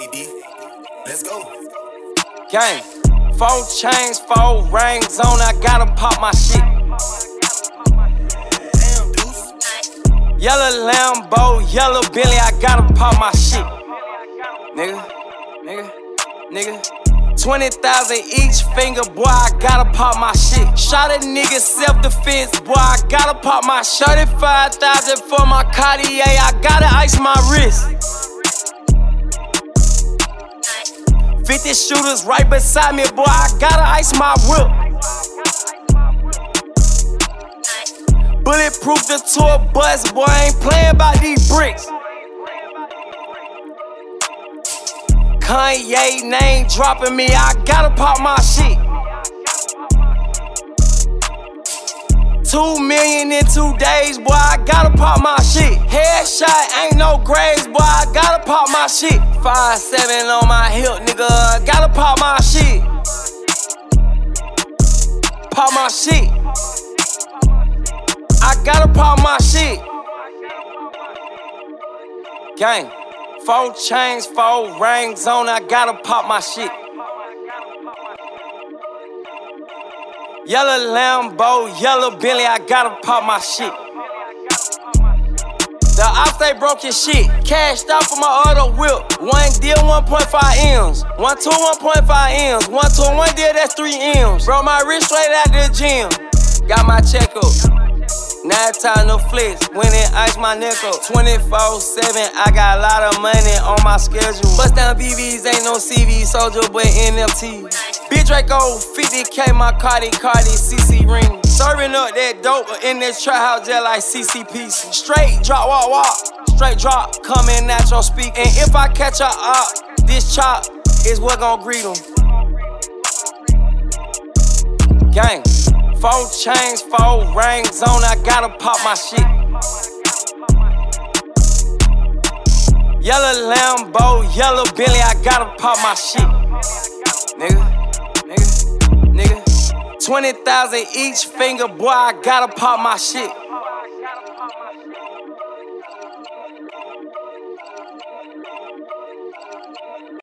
D. Let's go. Gang, 4 chains, 4 rings on, I gotta pop my shit. Damn, Deuce. Yellow Lambo, yellow Billy, I gotta pop my shit. Nigga. 20,000 each finger, boy, I gotta pop my shit. Shot a nigga self-defense, boy, I gotta pop my shit. 35,000 for my Cartier, I gotta ice my wrist. 50 shooters right beside me, boy, I gotta ice my whip. Bulletproof the tour bus, boy, I ain't playing by these bricks. Kanye name dropping me, I gotta pop my shit. 2 million in 2 days, boy, I gotta pop my shit. Headshot, ain't no grades, boy, I gotta pop my shit. 5'7" on my hip, nigga, gotta pop my shit. Pop my shit. I gotta pop my shit. Gang, 4 chains, 4 rings on, I gotta pop my shit. Yellow Lambo, yellow Billy, I gotta pop my shit. The ops, they broke your shit. Cashed out for my other whip. 1 deal, 1.5 M's. 1 2, 1.5 M's. 1 2, 1 deal, that's 3 M's. Bro, my wrist straight out the gym. Got my check up. Now it's time to flex. When it ice my neck up. 24/7, I got a lot of money on my schedule. Bust down BVs, ain't no CV soldier, but NFT. Big Draco, 50K, my Cardi, CC ring. Serving up that dope in this trap house just like CCP. Straight drop, walk. Straight drop, coming at your speak. And if I catch a op, this chop is what gon' greet him. Gang, 4 chains, 4 rings on, I gotta pop my shit. Yellow Lambo, yellow Billy, I gotta pop my shit. Nigga. 20,000 each finger, boy, I gotta pop my shit.